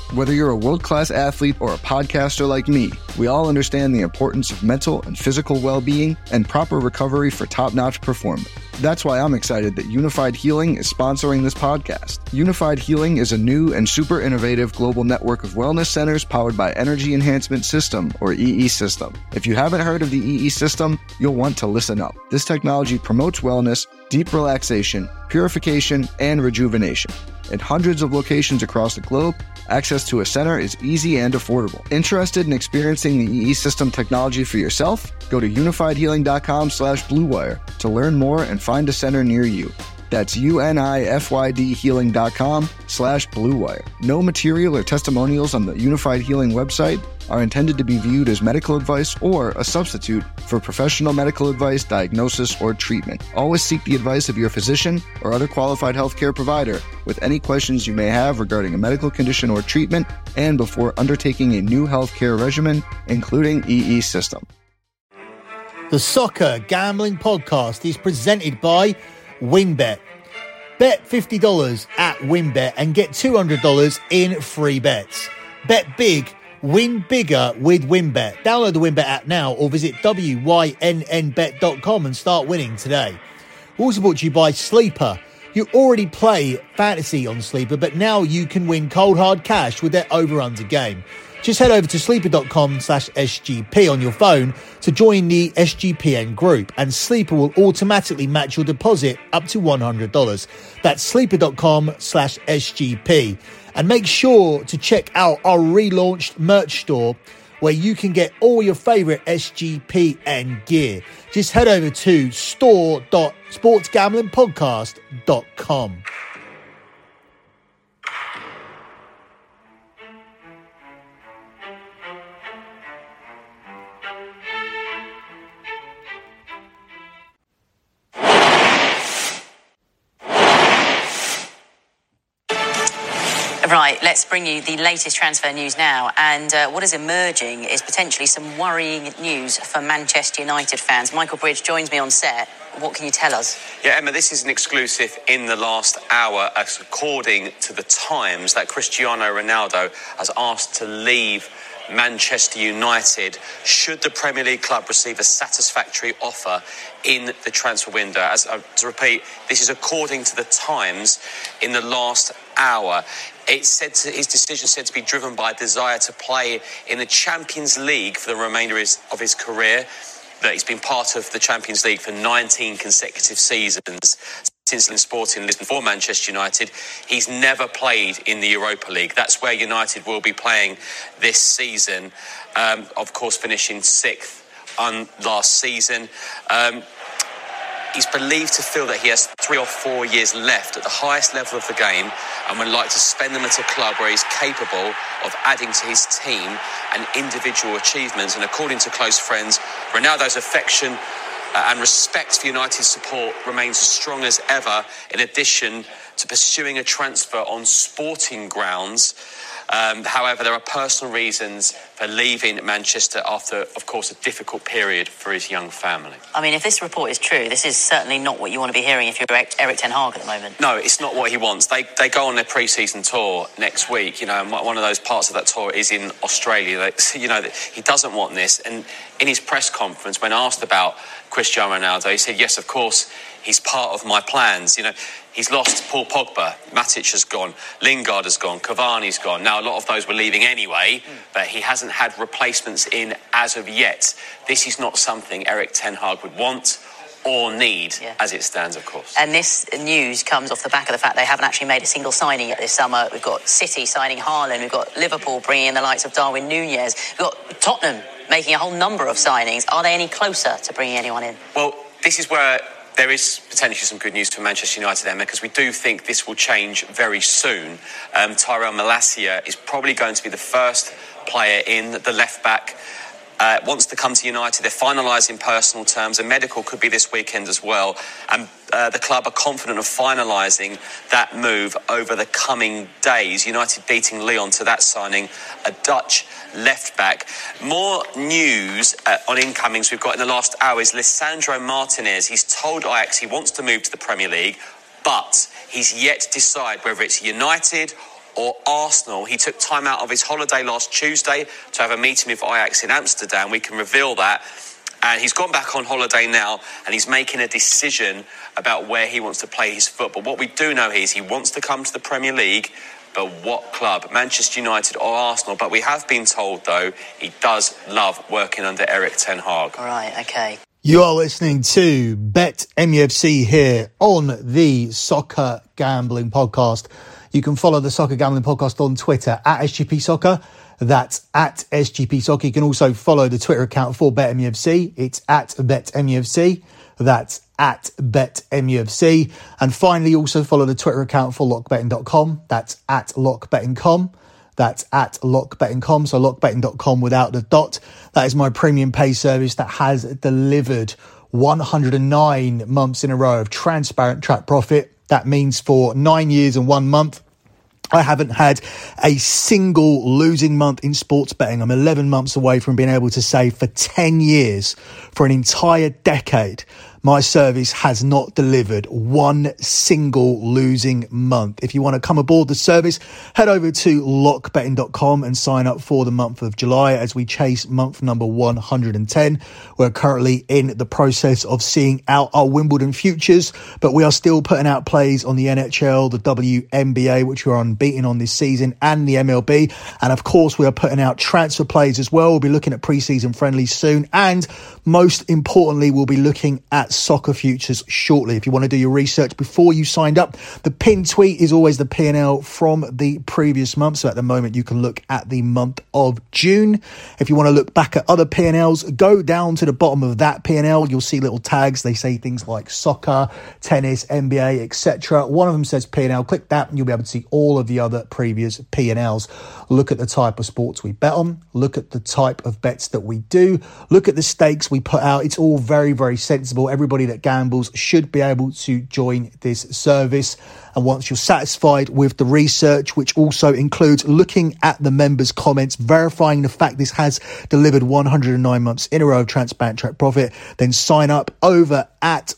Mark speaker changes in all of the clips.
Speaker 1: Whether you're a world-class athlete or a podcaster like me, we all understand the importance of mental and physical well-being and proper recovery for top-notch performance. That's why I'm excited that Unified Healing is sponsoring this podcast. Unified Healing is a new and super innovative global network of wellness centers powered by Energy Enhancement System, or EE System. If you haven't heard of the EE System, you'll want to listen up. This technology promotes wellness, deep relaxation, purification, and rejuvenation. In hundreds of locations across the globe, access to a center is easy and affordable. Interested in experiencing the EE System technology for yourself? Go to unifiedhealing.com/bluewire to learn more and find a center near you. That's unifydhealing.com/bluewire. No material or testimonials on the Unified Healing website are intended to be viewed as medical advice or a substitute for professional medical advice, diagnosis, or treatment. Always seek the advice of your physician or other qualified healthcare provider with any questions you may have regarding a medical condition or treatment and before undertaking a new healthcare regimen, including EE System.
Speaker 2: The Soccer Gambling Podcast is presented by WynnBET. Bet $50 at WynnBET and get $200 in free bets. Bet big, win bigger with WynnBET. Download the WynnBET app now or visit wynnbet.com and start winning today. Also brought to you by Sleeper. You already play fantasy on Sleeper, but now you can win cold hard cash with their over-under game. Just head over to sleeper.com/SGP on your phone to join the SGPN group, and Sleeper will automatically match your deposit up to $100. That's sleeper.com/SGP. And make sure to check out our relaunched merch store where you can get all your favorite SGPN gear. Just head over to store.sportsgamblingpodcast.com.
Speaker 3: Right, let's bring you the latest transfer news now. And what is emerging is potentially some worrying news for Manchester United fans. Michael Bridge joins me on set. What can you tell us?
Speaker 4: Yeah, Emma, this is an exclusive in the last hour, according to the Times, that Cristiano Ronaldo has asked to leave Manchester United should the Premier League club receive a satisfactory offer in the transfer window. To repeat, this is according to the Times in the last hour. It's said his decision said to be driven by a desire to play in the Champions League for the remainder of his career. That he's been part of the Champions League for 19 consecutive seasons since Sporting Lisbon for Manchester United. He's never played in the Europa League. That's where United will be playing this season. Of course, finishing 6th last season. He's believed to feel that he has 3 or 4 years left at the highest level of the game and would like to spend them at a club where he's capable of adding to his team and individual achievements. And according to close friends, Ronaldo's affection and respect for United's support remains as strong as ever, in addition to pursuing a transfer on sporting grounds. However, there are personal reasons for leaving Manchester after, of course, a difficult period for his young family.
Speaker 3: I mean, if this report is true, this is certainly not what you want to be hearing if you're Erik ten Hag at the moment.
Speaker 4: No, it's not what he wants. They go on their pre-season tour next week, and one of those parts of that tour is in Australia. He doesn't want this. And in his press conference, when asked about Cristiano Ronaldo, he said, yes, of course, he's part of my plans. He's lost Paul Pogba, Matic has gone, Lingard has gone, Cavani's gone. Now, a lot of those were leaving anyway, but he hasn't had replacements in as of yet. This is not something Erik ten Hag would want or need, as it stands, of course.
Speaker 3: And this news comes off the back of the fact they haven't actually made a single signing yet this summer. We've got City signing Haaland, we've got Liverpool bringing in the likes of Darwin Núñez, we've got Tottenham making a whole number of signings. Are they any closer to bringing anyone in?
Speaker 4: Well, this is where there is potentially some good news for Manchester United, Emma, because we do think this will change very soon. Tyrell Malacia is probably going to be the first player in, the left-back. Wants to come to United. They're finalising personal terms. A medical could be this weekend as well. And the club are confident of finalising that move over the coming days. United beating Lyon to that signing, a Dutch left-back. More news on incomings we've got in the last hour is Lisandro Martinez. He's told Ajax he wants to move to the Premier League, but he's yet to decide whether it's United or Arsenal. He took time out of his holiday last Tuesday to have a meeting with Ajax in Amsterdam. We can reveal that. And he's gone back on holiday now, and he's making a decision about where he wants to play his football. What we do know is he wants to come to the Premier League, but what club? Manchester United or Arsenal? But we have been told, though, he does love working under Erik ten Hag.
Speaker 3: All right, okay.
Speaker 2: You are listening to Bet MUFC here on the Soccer Gambling Podcast. You can follow the Soccer Gambling Podcast on Twitter at SGP Soccer. That's at SGP Soccer. You can also follow the Twitter account for Bet MUFC. It's at Bet MUFC. That's at Bet MUFC. And finally, also follow the Twitter account for lockbetting.com. That's at lockbetting.com. That's at lockbetting.com. So lockbetting.com without the dot. That is my premium pay service that has delivered 109 months in a row of transparent track profit. That means for 9 years and 1 month, I haven't had a single losing month in sports betting. I'm 11 months away from being able to say for 10 years, for an entire decade, my service has not delivered one single losing month. If you want to come aboard the service, head over to lockbetting.com and sign up for the month of July as we chase month number 110. We're currently in the process of seeing out our Wimbledon futures, but we are still putting out plays on the NHL, the WNBA, which we're unbeaten on this season, and the MLB. And of course, we are putting out transfer plays as well. We'll be looking at preseason friendlies soon. And most importantly, we'll be looking at soccer futures shortly. If you want to do your research before you signed up, the pinned tweet is always the P&L from the previous month. So at the moment, you can look at the month of June. If you want to look back at other P&Ls, go down to the bottom of that P&L. You'll see little tags. They say things like soccer, tennis, NBA, etc. One of them says P&L. Click that and you'll be able to see all of the other previous P&Ls. Look at the type of sports we bet on. Look at the type of bets that we do. Look at the stakes we put out. It's all very, very sensible. Everybody that gambles should be able to join this service. And once you're satisfied with the research, which also includes looking at the members' comments, verifying the fact this has delivered 109 months in a row of transparent track profit, then sign up over at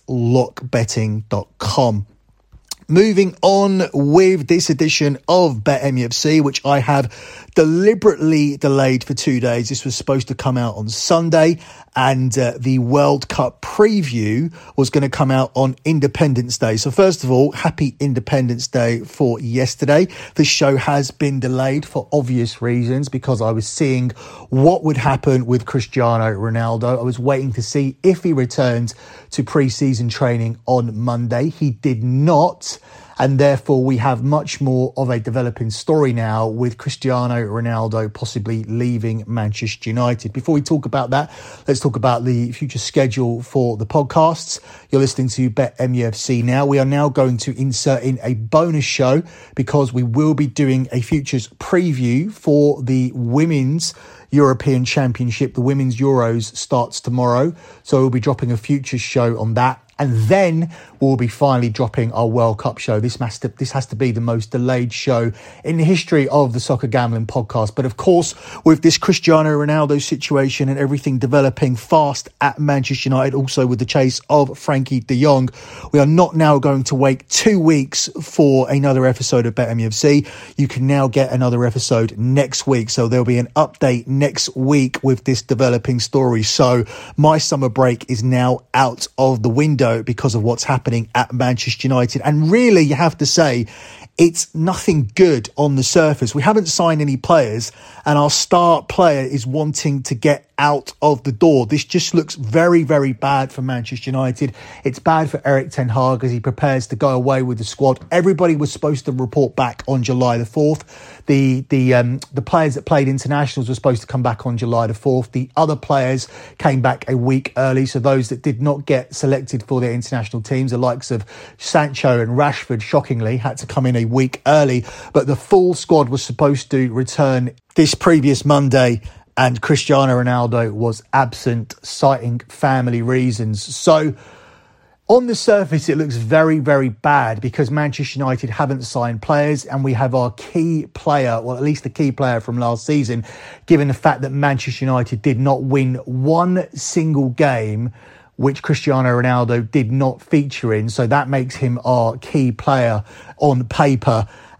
Speaker 2: lockbetting.com. Moving on with this edition of Bet MUFC, which I have deliberately delayed for 2 days. This was supposed to come out on Sunday, and the World Cup preview was going to come out on Independence Day. So first of all, happy Independence Day for yesterday. This show has been delayed for obvious reasons because I was seeing what would happen with Cristiano Ronaldo. I was waiting to see if he returned to pre-season training on Monday. He did not. And therefore, we have much more of a developing story now with Cristiano Ronaldo possibly leaving Manchester United. Before we talk about that, let's talk about the future schedule for the podcasts. You're listening to Bet MUFC now. We are now going to insert in a bonus show because we will be doing a futures preview for the Women's European Championship. The Women's Euros starts tomorrow. So we'll be dropping a futures show on that. And then we'll be finally dropping our World Cup show. This has to be the most delayed show in the history of the Soccer Gambling Podcast. But of course, with this Cristiano Ronaldo situation and everything developing fast at Manchester United, also with the chase of Frankie de Jong, we are not now going to wait 2 weeks for another episode of Bet MUFC. You can now get another episode next week. So there'll be an update next week with this developing story. So my summer break is now out of the window because of what's happening at Manchester United. And really, you have to say, it's nothing good on the surface. We haven't signed any players and our star player is wanting to get out of the door. This just looks very, very bad for Manchester United. It's bad for Erik ten Hag as he prepares to go away with the squad. Everybody was supposed to report back on July the 4th. The players that played internationals were supposed to come back on July the 4th. The other players came back a week early. So those that did not get selected for their international teams, the likes of Sancho and Rashford, shockingly, had to come in a week early. But the full squad was supposed to return this previous Monday, and Cristiano Ronaldo was absent, citing family reasons. So on the surface, it looks very, very bad because Manchester United haven't signed players and we have our key player, well, at least the key player from last season, given the fact that Manchester United did not win one single game which Cristiano Ronaldo did not feature in. So that makes him our key player on paper.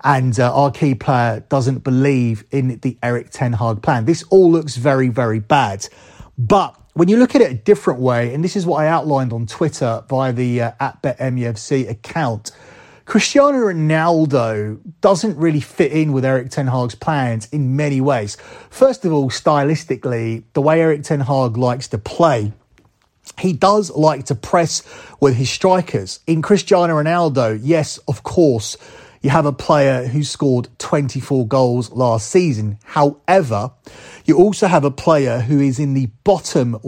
Speaker 2: and our key player doesn't believe in the Erik ten Hag plan. This all looks very, very bad. But when you look at it a different way, and this is what I outlined on Twitter via the @BetMUFC account, Cristiano Ronaldo doesn't really fit in with Erik ten Hag's plans in many ways. First of all, stylistically, the way Erik ten Hag likes to play, he does like to press with his strikers. In Cristiano Ronaldo, yes, of course, you have a player who scored 24 goals last season. However, you also have a player who is in the bottom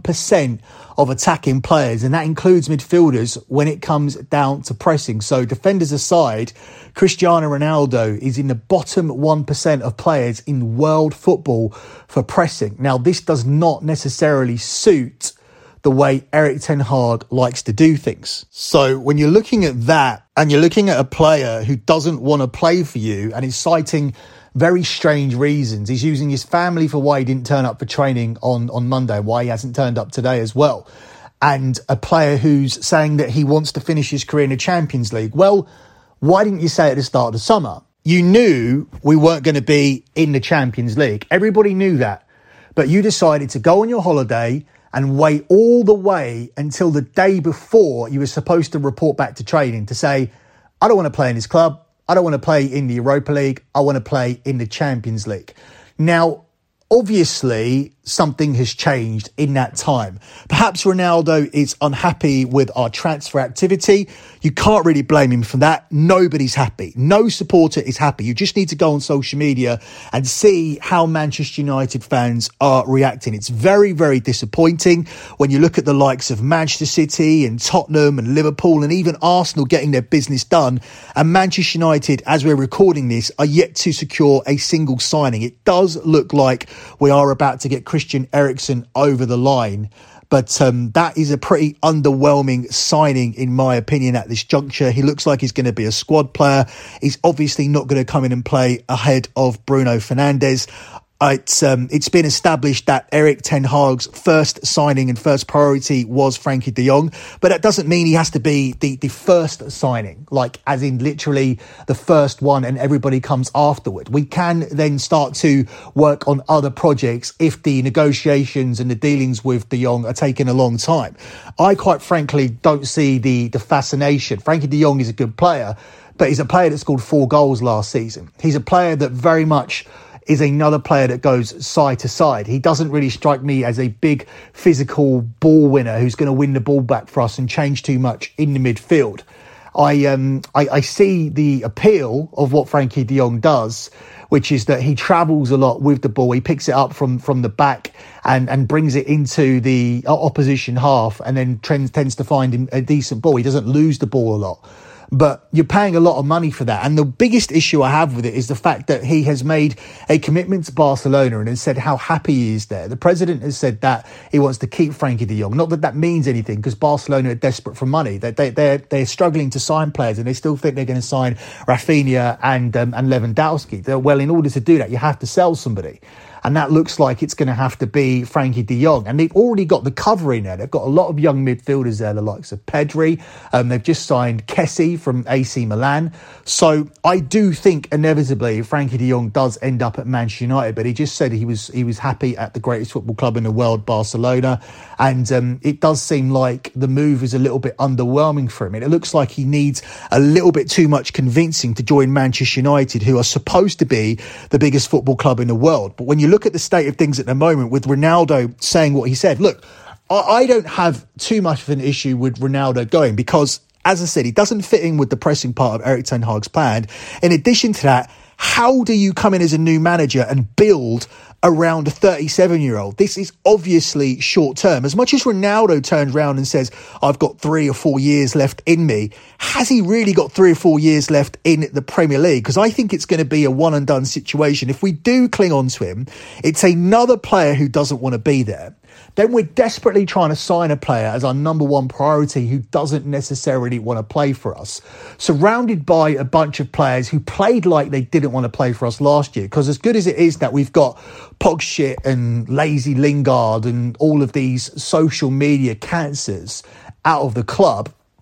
Speaker 2: 1% of attacking players, and that includes midfielders when it comes down to pressing. So defenders aside, Cristiano Ronaldo is in the bottom 1% of players in world football for pressing. Now, this does not necessarily suit the way Erik ten Hag likes to do things. So when you're looking at that and you're looking at a player who doesn't want to play for you and is citing very strange reasons, he's using his family for why he didn't turn up for training on Monday, why he hasn't turned up today as well, and a player who's saying that he wants to finish his career in the Champions League. Well, why didn't you say at the start of the summer? You knew we weren't going to be in the Champions League. Everybody knew that. But you decided to go on your holiday and wait all the way until the day before you were supposed to report back to training to say, I don't want to play in this club. I don't want to play in the Europa League. I want to play in the Champions League. Now, obviously, something has changed in that time. Perhaps Ronaldo is unhappy with our transfer activity. You can't really blame him for that. Nobody's happy. No supporter is happy. You just need to go on social media and see how Manchester United fans are reacting. It's very, very disappointing when you look at the likes of Manchester City and Tottenham and Liverpool and even Arsenal getting their business done. And Manchester United, as we're recording this, are yet to secure a single signing. It does look like we are about to get Christian Eriksen over the line. But that is a pretty underwhelming signing, in my opinion, at this juncture. He looks like he's going to be a squad player. He's obviously not going to come in and play ahead of Bruno Fernandes. It's been established that Erik ten Hag's first signing and first priority was Frankie de Jong, but that doesn't mean he has to be the first signing, like as in literally the first one and everybody comes afterward. We can then start to work on other projects if the negotiations and the dealings with de Jong are taking a long time. I quite frankly don't see the fascination. Frankie de Jong is a good player, but he's a player that scored 4 goals last season. He's a player that very much is another player that goes side to side. He doesn't really strike me as a big physical ball winner who's going to win the ball back for us and change too much in the midfield. I see the appeal of what Frankie de Jong does, which is that he travels a lot with the ball. He picks it up from the back and brings it into the opposition half and then tends to find a decent ball. He doesn't lose the ball a lot. But you're paying a lot of money for that. And the biggest issue I have with it is the fact that he has made a commitment to Barcelona and has said how happy he is there. The president has said that he wants to keep Frankie de Jong. Not that that means anything, because Barcelona are desperate for money. They're struggling to sign players, and they still think they're going to sign Rafinha and Lewandowski. Well, in order to do that, you have to sell somebody. And that looks like it's going to have to be Frankie de Jong. And they've already got the cover in there. They've got a lot of young midfielders there, the likes of Pedri. They've just signed Kessie from AC Milan. So I do think inevitably Frankie de Jong does end up at Manchester United. But he just said he was happy at the greatest football club in the world, Barcelona. And it does seem like the move is a little bit underwhelming for him. It looks like he needs a little bit too much convincing to join Manchester United, who are supposed to be the biggest football club in the world. But when you look at the state of things at the moment with Ronaldo saying what he said, look, I don't have too much of an issue with Ronaldo going because, as I said, he doesn't fit in with the pressing part of Erik ten Hag's plan. In addition to that, how do you come in as a new manager and build around a 37-year-old? This is obviously short term. As much as Ronaldo turns around and says, I've got 3 or 4 years left in me, has he really got 3 or 4 years left in the Premier League? Because I think it's going to be a one and done situation. If we do cling on to him, it's another player who doesn't want to be there. Then we're desperately trying to sign a player as our number one priority who doesn't necessarily want to play for us. Surrounded by a bunch of players who played like they didn't want to play for us last year. Because as good as it is that we've got Pogshit and Lazy Lingard and all of these social media cancers out of the club,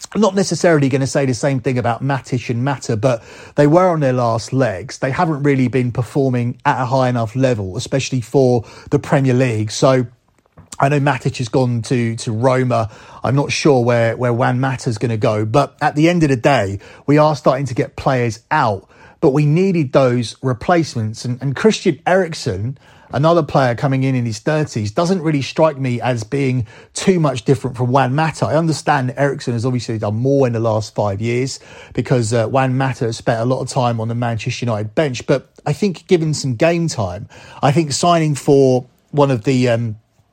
Speaker 2: I'm not necessarily going to say the same thing about Matic and Mata, but they were on their last legs. They haven't really been performing at a high enough level, especially for the Premier League. So I know Matic has gone to Roma. I'm not sure where Juan Mata's going to go. But at the end of the day, we are starting to get players out. But we needed those replacements. And Christian Eriksen, another player coming in his 30s, doesn't really strike me as being too much different from Juan Mata. I understand Eriksen has obviously done more in the last 5 years because Juan Mata has spent a lot of time on the Manchester United bench. But I think given some game time, I think signing for one of the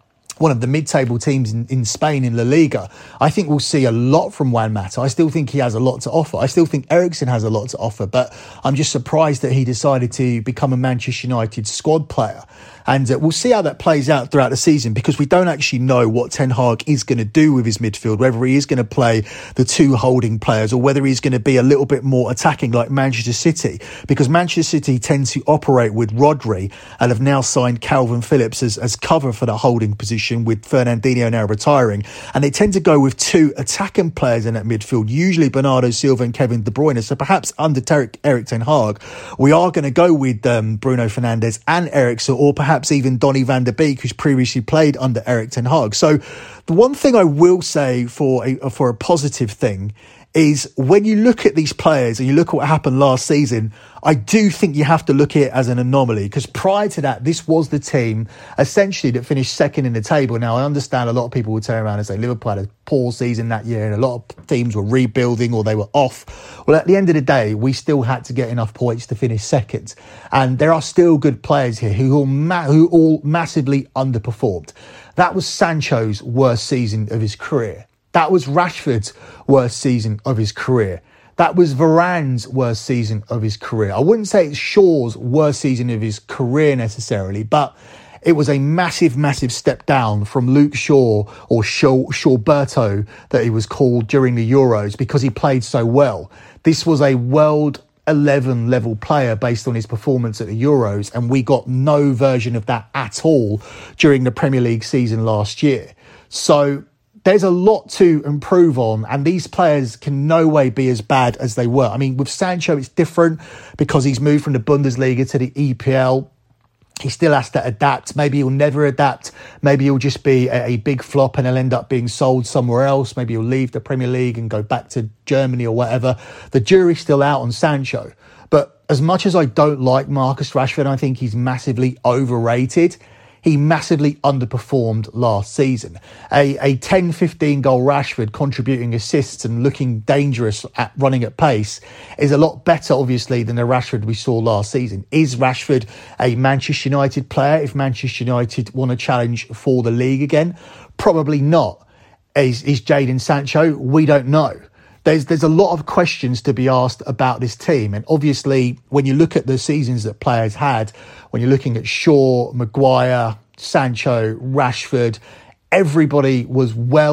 Speaker 2: mid-table teams in Spain in La Liga, I think we'll see a lot from Juan Mata. I still think he has a lot to offer. I still think Eriksen has a lot to offer, but I'm just surprised that he decided to become a Manchester United squad player. And we'll see how that plays out throughout the season because we don't actually know what Ten Hag is going to do with his midfield, whether he is going to play the two holding players or whether he's going to be a little bit more attacking like Manchester City, because Manchester City tend to operate with Rodri and have now signed Calvin Phillips as cover for the holding position with Fernandinho now retiring. And they tend to go with two attacking players in that midfield, usually Bernardo Silva and Kevin De Bruyne. So perhaps under Erik Ten Hag, we are going to go with Bruno Fernandes and Eriksen, or perhaps even Donny van der Beek, who's previously played under Erik Ten Hag. So the one thing I will say for a positive thing is when you look at these players and you look at what happened last season, I do think you have to look at it as an anomaly, because prior to that, this was the team essentially that finished second in the table. Now, I understand a lot of people will turn around and say Liverpool had a poor season that year and a lot of teams were rebuilding or they were off. Well, at the end of the day, we still had to get enough points to finish second. And there are still good players here who all massively underperformed. That was Sancho's worst season of his career. That was Rashford's worst season of his career. That was Varane's worst season of his career. I wouldn't say it's Shaw's worst season of his career necessarily, but it was a massive, massive step down from Luke Shaw, or Shawberto that he was called during the Euros, because he played so well. This was a World 11 level player based on his performance at the Euros, and we got no version of that at all during the Premier League season last year. So there's a lot to improve on, and these players can no way be as bad as they were. I mean, with Sancho, it's different because he's moved from the Bundesliga to the EPL. He still has to adapt. Maybe he'll never adapt. Maybe he'll just be a big flop and he'll end up being sold somewhere else. Maybe he'll leave the Premier League and go back to Germany or whatever. The jury's still out on Sancho. But as much as I don't like Marcus Rashford, I think he's massively overrated. He massively underperformed last season. A 10-15 goal Rashford contributing assists and looking dangerous at running at pace is a lot better, obviously, than the Rashford we saw last season. Is Rashford a Manchester United player if Manchester United want to challenge for the league again? Probably not. Is Jadon Sancho? We don't know. There's a lot of questions to be asked about this team. And obviously, when you look at the seasons that players had, when you're looking at Shaw, Maguire, Sancho, Rashford, everybody was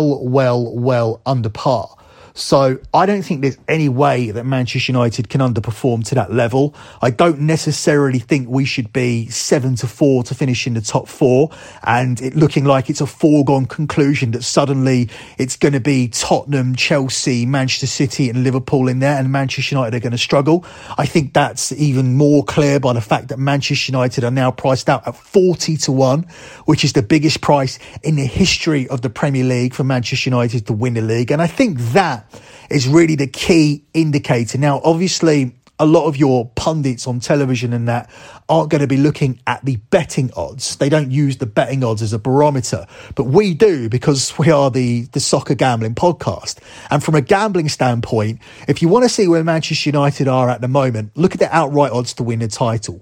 Speaker 2: well under par. So I don't think there's any way that Manchester United can underperform to that level. I don't necessarily think we should be 7-4 to finish in the top four, and it looking like it's a foregone conclusion that suddenly it's going to be Tottenham, Chelsea, Manchester City and Liverpool in there, and Manchester United are going to struggle. I think that's even more clear by the fact that Manchester United are now priced out at 40-1, which is the biggest price in the history of the Premier League for Manchester United to win the league. And I think that is really the key indicator. Now, obviously, a lot of your pundits on television and that aren't going to be looking at the betting odds. They don't use the betting odds as a barometer, but we do, because we are the soccer gambling podcast. And from a gambling standpoint, if you want to see where Manchester United are at the moment, look at the outright odds to win the title.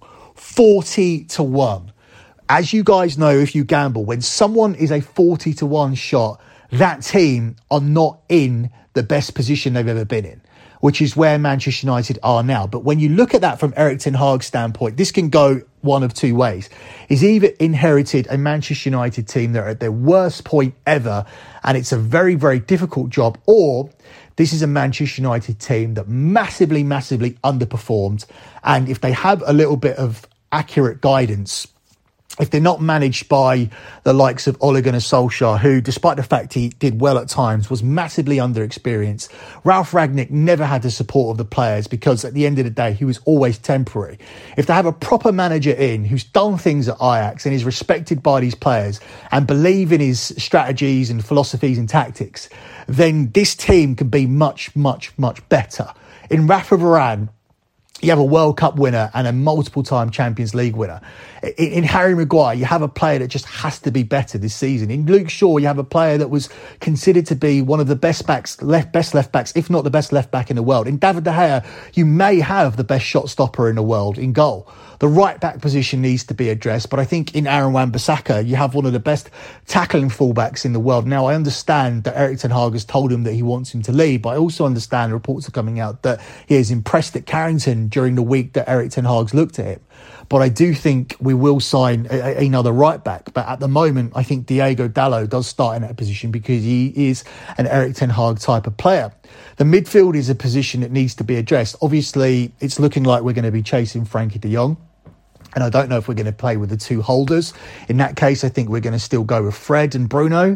Speaker 2: 40-1. As you guys know, if you gamble, when someone is a 40-1 shot, that team are not in the best position they've ever been in, which is where Manchester United are now. But when you look at that from Erik Ten Hag's standpoint, this can go one of two ways. He's either inherited a Manchester United team that are at their worst point ever, and it's a very, very difficult job, or this is a Manchester United team that massively underperformed. And if they have a little bit of accurate guidance if they're not managed by the likes of Ole Gunnar Solskjaer, who, despite the fact he did well at times, was massively underexperienced. Ralf Rangnick never had the support of the players because at the end of the day, he was always temporary. If they have a proper manager in who's done things at Ajax and is respected by these players and believe in his strategies and philosophies and tactics, then this team can be much, much, much better. In Rafa Varane, you have a World Cup winner and a multiple-time Champions League winner. In Harry Maguire, you have a player that just has to be better this season. In Luke Shaw, you have a player that was considered to be one of the best left backs, if not the best left back in the world. In David De Gea, you may have the best shot stopper in the world in goal. The right back position needs to be addressed, but I think in Aaron Wan-Bissaka, you have one of the best tackling fullbacks in the world. Now, I understand that Erik ten Hag has told him that he wants him to leave, but I also understand reports are coming out that he is impressed at Carrington during the week that Erik ten Hag's looked at him. But I do think we will sign another right back. But at the moment, I think Diego Dalot does start in that position because he is an Erik ten Hag type of player. The midfield is a position that needs to be addressed. Obviously, it's looking like we're going to be chasing Frankie de Jong. And I don't know if we're going to play with the two holders. In that case, I think we're going to still go with Fred and Bruno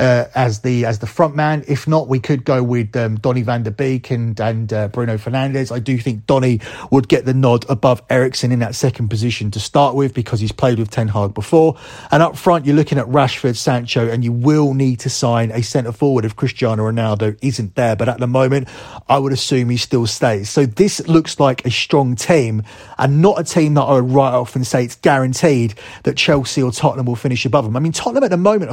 Speaker 2: as the front man. If not, we could go with Donny van der Beek and Bruno Fernandes. I do think Donny would get the nod above Eriksen in that second position to start with because he's played with Ten Hag before. And up front, you're looking at Rashford, Sancho, and you will need to sign a centre forward if Cristiano Ronaldo isn't there. But at the moment, I would assume he still stays. So this looks like a strong team and not a team that I would write off and say it's guaranteed that Chelsea or Tottenham will finish above them. I mean, Tottenham at the moment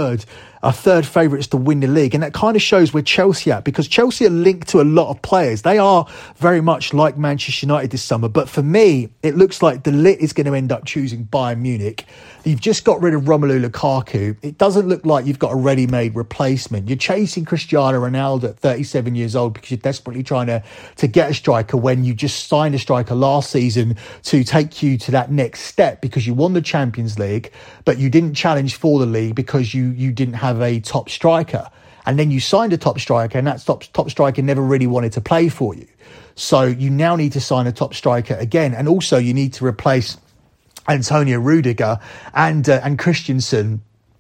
Speaker 2: are third favourites to win the league, and that kind of shows where Chelsea are at because Chelsea are linked to a lot of players. They are very much like Manchester United this summer, but for me, it looks like De Ligt is going to end up choosing Bayern Munich. You've just got rid of Romelu Lukaku. It doesn't look like you've got a ready-made replacement. You're chasing Cristiano Ronaldo at 37 years old because you're desperately trying to get a striker when you just signed a striker last season to take you to that next step because you won the Champions League, but you didn't challenge for the league because you didn't have a top striker. And then you signed a top striker and that top striker never really wanted to play for you. So you now need to sign a top striker again. And also you need to replace Antonio Rudiger and Christensen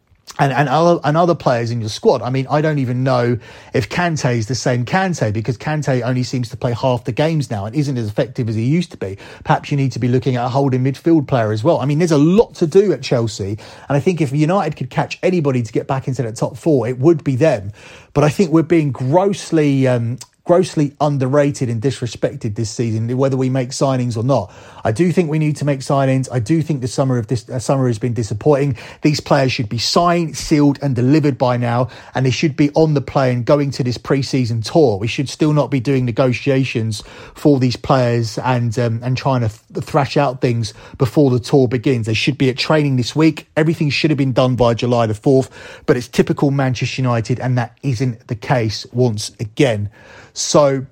Speaker 2: and other players in your squad. I mean, I don't even know if Kante is the same Kante because Kante only seems to play half the games now and isn't as effective as he used to be. Perhaps you need to be looking at a holding midfield player as well. I mean, there's a lot to do at Chelsea. And I think if United could catch anybody to get back into that top four, it would be them. But I think we're being grossly underrated and disrespected this season, whether we make signings or not. I do think we need to make signings. I do think the summer has been disappointing. These players should be signed, sealed and delivered by now, and they should be on the plane going to this pre-season tour. We should still not be doing negotiations for these players and trying to thrash out things before the tour begins. They should be at training this week. Everything should have been done by July the 4th, but it's typical Manchester United, and that isn't the case once again. So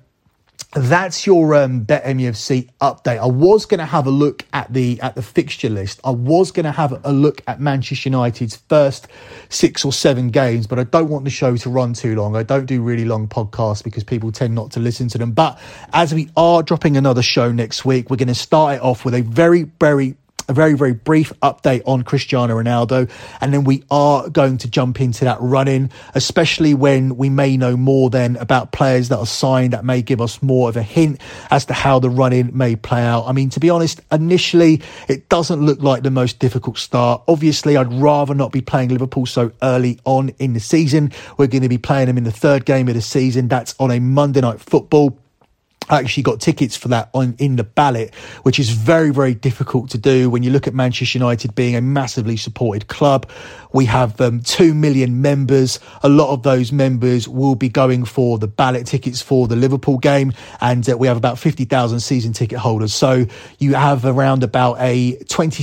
Speaker 2: that's your BetMUFC update. I was going to have a look at the fixture list. I was going to have a look at Manchester United's first 6 or 7 games, but I don't want the show to run too long. I don't do really long podcasts because people tend not to listen to them. But as we are dropping another show next week, we're going to start it off with a very, very brief update on Cristiano Ronaldo, and then we are going to jump into that run-in, especially when we may know more then about players that are signed that may give us more of a hint as to how the run-in may play out. I mean, to be honest, initially it doesn't look like the most difficult start. Obviously, I'd rather not be playing Liverpool so early on in the season. We're going to be playing them in the third game of the season. That's on a Monday Night Football. I actually got tickets for that in the ballot, which is very, very difficult to do when you look at Manchester United being a massively supported club. We have 2 million members. A lot of those members will be going for the ballot tickets for the Liverpool game, and we have about 50,000 season ticket holders. So you have around about a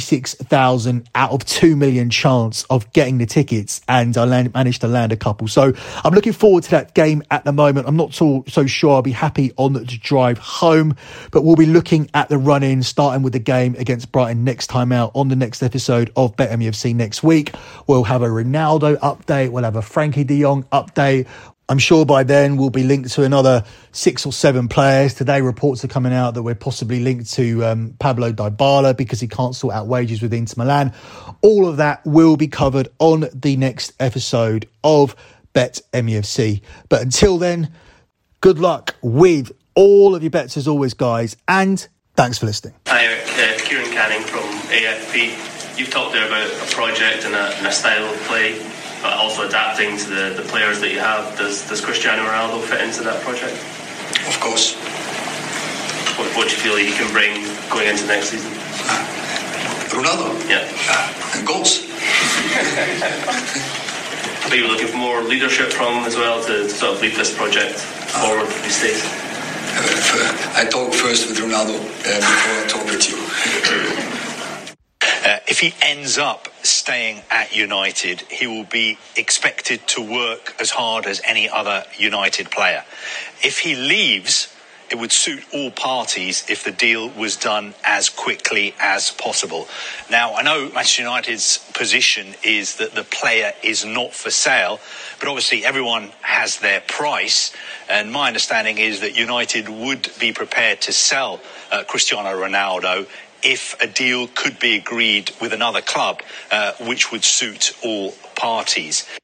Speaker 2: 26,000 out of 2 million chance of getting the tickets, and I managed to land a couple. So I'm looking forward to that game at the moment. I'm not so sure I'll be happy on the drive home, but we'll be looking at the run-in, starting with the game against Brighton next time out on the next episode of BetMUFC next week. We'll have a Ronaldo update, we'll have a Frankie de Jong update, I'm sure by then we'll be linked to another 6 or 7 players. Today reports are coming out that we're possibly linked to Pablo Dybala because he can't sort out wages with Inter Milan. All of that will be covered on the next episode of Bet MEFC. But until then, good luck with all of your bets as always, guys, and thanks for listening.
Speaker 5: Hi, Eric. Kieran Canning from AFP. You've talked there about a project and a style of play, but also adapting to the players that you have. Does Cristiano Ronaldo fit into that project?
Speaker 6: Of course.
Speaker 5: What do you feel he can bring going into next season?
Speaker 6: Ronaldo?
Speaker 5: Yeah.
Speaker 6: Goals.
Speaker 5: Are you looking for more leadership from him as well to sort of lead this project forward these days?
Speaker 6: I talk first with Ronaldo before I talk with you.
Speaker 7: If he ends up staying at United, he will be expected to work as hard as any other United player. If he leaves, it would suit all parties if the deal was done as quickly as possible. Now, I know Manchester United's position is that the player is not for sale, but obviously everyone has their price. And my understanding is that United would be prepared to sell Cristiano Ronaldo if a deal could be agreed with another club, which would suit all parties.